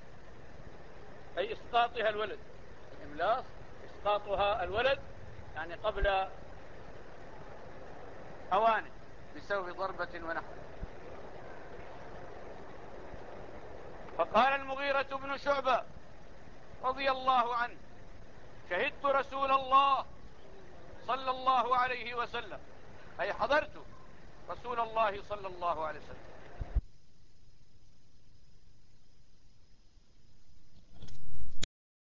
أي إسقاطها الولد. الإملاص إسقاطها الولد، يعني قبل أوانه بسبب ضربة ونحوه. فقال المغيرة بن شعبة رضي الله عنه: شهدت رسول الله صلى الله عليه وسلم، أي حضرت رسول الله صلى الله عليه وسلم